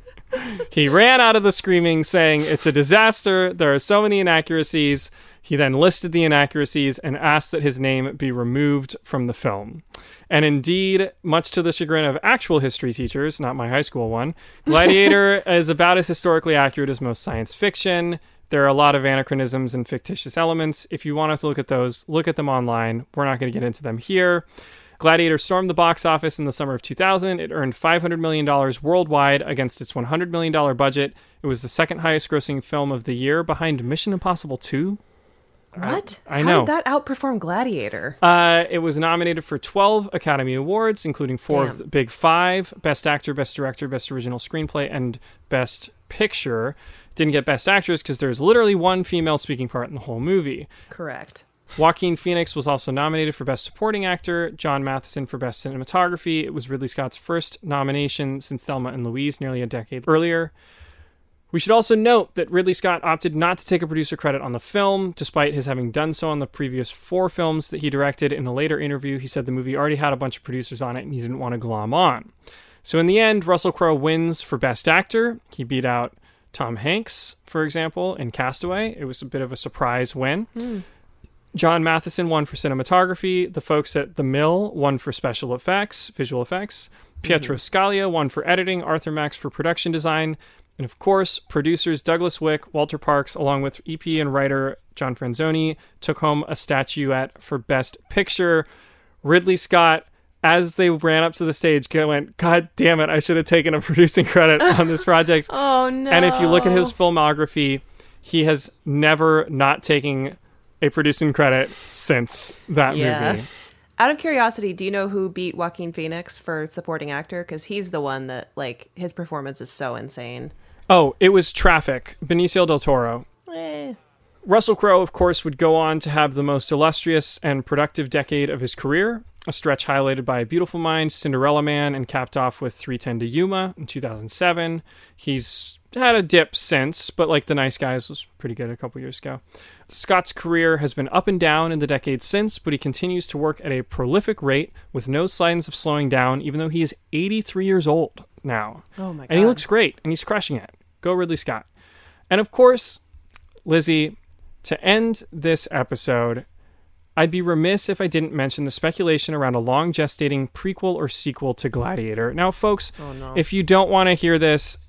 He ran out of the screaming saying, it's a disaster. There are so many inaccuracies. He then listed the inaccuracies and asked that his name be removed from the film. And indeed, much to the chagrin of actual history teachers, not my high school one, Gladiator is about as historically accurate as most science fiction. There are a lot of anachronisms and fictitious elements. If you want us to look at those, look at them online. We're not going to get into them here. Gladiator stormed the box office in the summer of 2000. It earned $500 million worldwide against its $100 million budget. It was the second highest grossing film of the year, behind Mission Impossible 2. What? I know. How did that outperform Gladiator? It was nominated for 12 Academy Awards, including 4 of the Big Five: Best Actor, Best Director, Best Original Screenplay, and Best Picture. Didn't get Best Actress because there's literally one female speaking part in the whole movie. Correct. Joaquin Phoenix was also nominated for Best Supporting Actor, John Matheson for Best Cinematography. It was Ridley Scott's first nomination since Thelma and Louise nearly a decade earlier. We should also note that Ridley Scott opted not to take a producer credit on the film, despite his having done so on the previous 4 films that he directed. In a later interview, he said the movie already had a bunch of producers on it and he didn't want to glom on. So in the end, Russell Crowe wins for Best Actor. He beat out Tom Hanks, for example, in Castaway. It was a bit of a surprise win. John Matheson won for cinematography. The folks at The Mill won for special effects, visual effects. Pietro Scalia won for editing. Arthur Max for production design. And of course, producers Douglas Wick, Walter Parks, along with EP and writer John Franzoni, took home a statuette for Best Picture. Ridley Scott, as they ran up to the stage, went, God damn it, I should have taken a producing credit on this project. Oh, no. And if you look at his filmography, he has never not taken a producing credit since that movie. Out of curiosity, do you know who beat Joaquin Phoenix for supporting actor? Because he's the one that, like, his performance is so insane. Oh, it was Traffic, Benicio del Toro. Russell Crowe, of course, would go on to have the most illustrious and productive decade of his career, a stretch highlighted by A Beautiful Mind, Cinderella Man, and capped off with 3:10 to Yuma in 2007. He's had a dip since, but like The Nice Guys was pretty good a couple years ago. Scott's career has been up and down in the decades since, but he continues to work at a prolific rate with no signs of slowing down, even though he is 83 years old now. Oh my God. And he looks great, and he's crushing it. Go Ridley Scott. And of course, Lizzie, to end this episode, I'd be remiss if I didn't mention the speculation around a long gestating prequel or sequel to Gladiator. Now, folks, if you don't want to hear this,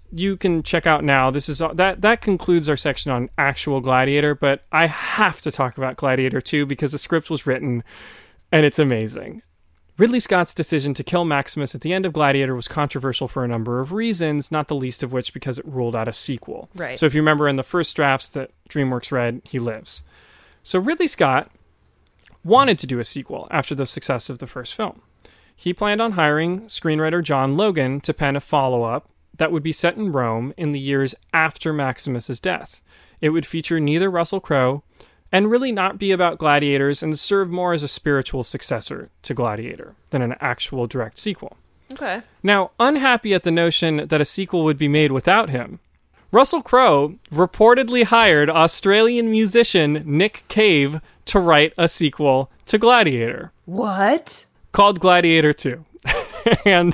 you can check out now. This is that concludes our section on actual Gladiator, but I have to talk about Gladiator 2 because the script was written and it's amazing. Ridley Scott's decision to kill Maximus at the end of Gladiator was controversial for a number of reasons, not the least of which because it ruled out a sequel. Right. So if you remember in the first drafts that DreamWorks read, he lives. So Ridley Scott wanted to do a sequel after the success of the first film. He planned on hiring screenwriter John Logan to pen a follow-up that would be set in Rome in the years after Maximus's death. It would feature neither Russell Crowe and really not be about gladiators and serve more as a spiritual successor to Gladiator than an actual direct sequel. Okay. Now, unhappy at the notion that a sequel would be made without him, Russell Crowe reportedly hired Australian musician Nick Cave to write a sequel to Gladiator. What? Called Gladiator 2. And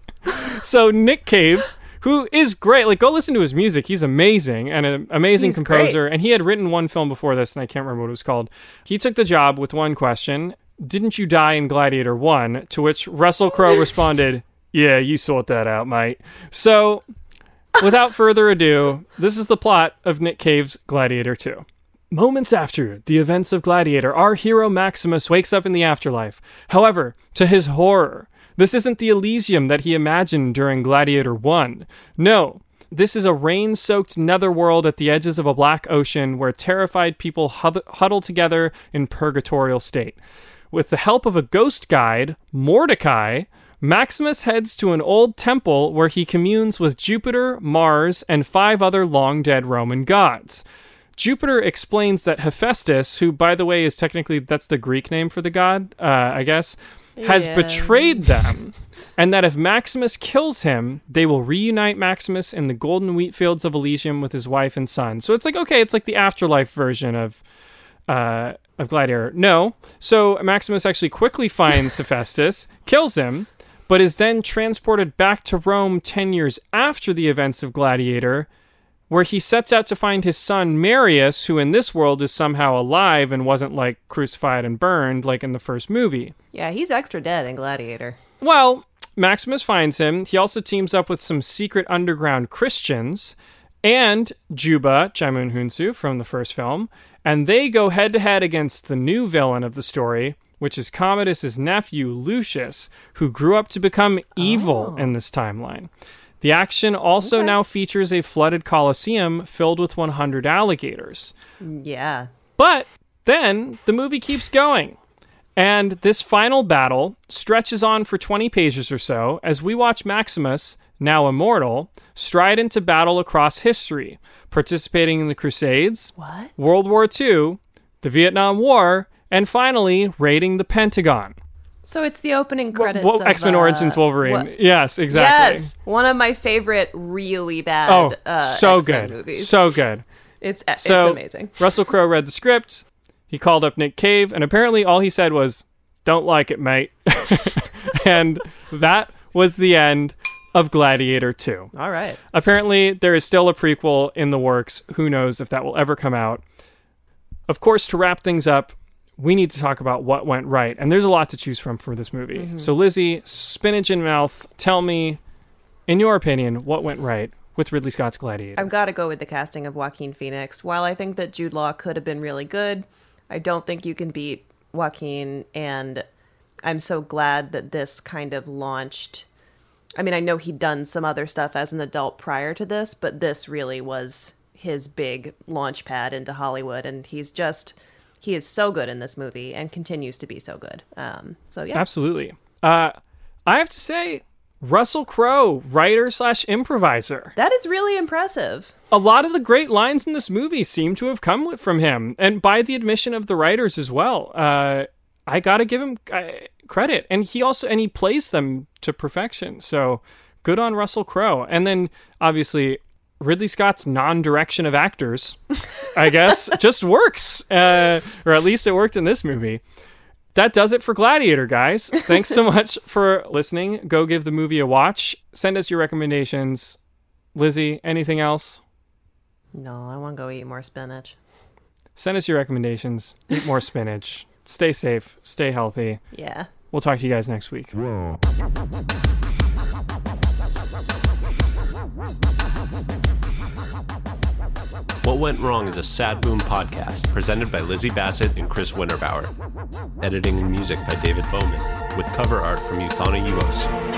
so Nick Cave, who is great, like, go listen to his music. He's amazing and an amazing composer. Great. And he had written one film before this, and I can't remember what it was called. He took the job with one question: didn't you die in Gladiator 1? To which Russell Crowe responded, yeah, you sort that out, mate. So, without further ado, this is the plot of Nick Cave's Gladiator 2. Moments after the events of Gladiator, our hero Maximus wakes up in the afterlife. However, to his horror, this isn't the Elysium that he imagined during Gladiator 1. No, this is a rain-soaked netherworld at the edges of a black ocean where terrified people huddle together in purgatorial state. With the help of a ghost guide, Mordecai, Maximus heads to an old temple where he communes with Jupiter, Mars, and 5 other long-dead Roman gods. Jupiter explains that Hephaestus, who, by the way, is technically, that's the Greek name for the god, I guess, has betrayed them, and that if Maximus kills him, they will reunite Maximus in the golden wheat fields of Elysium with his wife and son. So it's like, okay, it's like the afterlife version of Gladiator. No. So Maximus actually quickly finds Hephaestus, kills him, but is then transported back to Rome 10 years after the events of Gladiator, where he sets out to find his son Marius, who in this world is somehow alive and wasn't, like, crucified and burned like in the first movie. Yeah, he's extra dead in Gladiator. Well, Maximus finds him. He also teams up with some secret underground Christians and Juba, Chaemun Hunsu, from the first film, and they go head-to-head against the new villain of the story, which is Commodus's nephew, Lucius, who grew up to become evil in this timeline. The action also now features a flooded Colosseum filled with 100 alligators. Yeah. But then the movie keeps going. And this final battle stretches on for 20 pages or so as we watch Maximus, now immortal, stride into battle across history, participating in the Crusades, World War II, the Vietnam War, and finally raiding the Pentagon. So it's the opening credits of X-Men Origins Wolverine. Yes, exactly. Yes, one of my favorite really bad so X-Men good. movies. So good. It's amazing. Russell Crowe read the script. He called up Nick Cave, and apparently all he said was, "Don't like it, mate." And that was the end of Gladiator 2. All right. Apparently there is still a prequel in the works. Who knows if that will ever come out. Of course, to wrap things up, we need to talk about what went right. And there's a lot to choose from for this movie. Mm-hmm. So, Lizzie, spinach in mouth, tell me, in your opinion, what went right with Ridley Scott's Gladiator? I've got to go with the casting of Joaquin Phoenix. While I think that Jude Law could have been really good, I don't think you can beat Joaquin. And I'm so glad that this kind of launched. I mean, I know he'd done some other stuff as an adult prior to this, but this really was his big launch pad into Hollywood. And he is so good in this movie and continues to be so good. So, yeah. Absolutely. I have to say, Russell Crowe, writer/improviser. That is really impressive. A lot of the great lines in this movie seem to have come from him, and by the admission of the writers as well. I got to give him credit. And he plays them to perfection. So, good on Russell Crowe. And then, obviously, Ridley Scott's non-direction of actors, I guess, just works. Or at least it worked in this movie. That does it for Gladiator, guys. Thanks so much for listening. Go give the movie a watch. Send us your recommendations. Lizzie, anything else? No, I want to go eat more spinach. Send us your recommendations. Eat more spinach. Stay safe. Stay healthy. Yeah. We'll talk to you guys next week. Whoa. What Went Wrong is a Sad Boom podcast presented by Lizzie Bassett and Chris Winterbauer. Editing and music by David Bowman, with cover art from Euthana Uos.